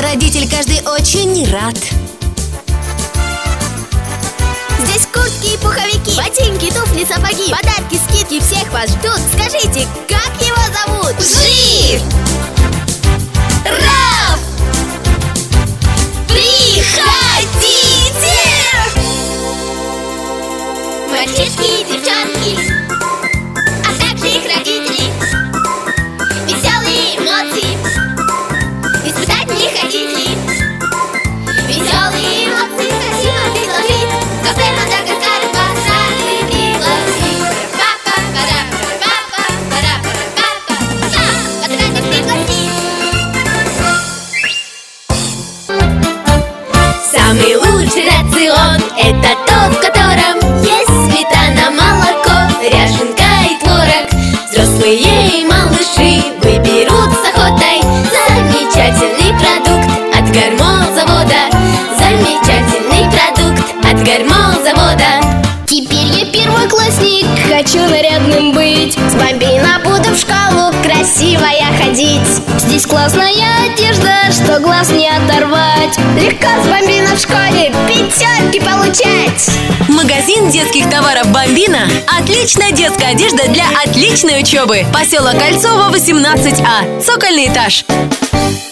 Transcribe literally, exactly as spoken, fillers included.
родитель каждый очень рад. Здесь куртки и пуховики, ботинки, туфли, сапоги, подарки, скидки, всех вас ждут. Скажите, как его зовут? Жив! Раф! Приходите! Мальчишки и девчонки, а также их родители. Веселые эмоции испытать не хотите ли? Веселые эмоции красиво предложить. Кафе Мадагаскар вас рады пригласить. Папа, пара, папа, пара, папа, да, вас рады пригласить. Самый лучший рацион – это тот, в котором есть сметана, молоко, ряженка и творог. Взрослые и малыши выберут с охотой замечательный продукт от Гормолзавода. Замечательный продукт от Гормолзавода. Теперь я первоклассник, хочу нарядным быть. С Бамбино буду в школу красивая ходить. Здесь классная одежда, что глаз не оторвать. Легко с Бамбино в школе пятерки получать. Магазин детских товаров «Бамбино» – отличная детская одежда для отличной учебы. Поселок Кольцово, восемнадцать А, цокольный этаж.